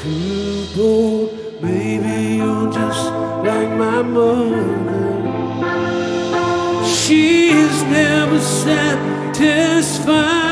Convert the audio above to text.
too bold. Maybe you're just like my mother. She's never satisfied.